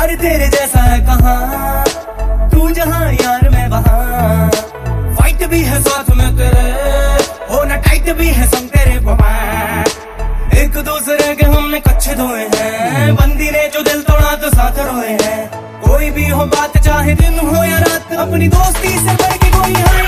यार तेरे जैसा है कहाँ, तू जहाँ यार मैं वहाँ। फाइट भी है साथ में तेरे, होना टाइट भी है संग तेरे बाबा। एक दूसरे के हमने कच्चे धोए हैं, बंदी ने जो दिल तोड़ा तो साथ रोए हैं। कोई भी हो बात चाहे दिन हो या रात, अपनी दोस्ती से बढ़ के कोई है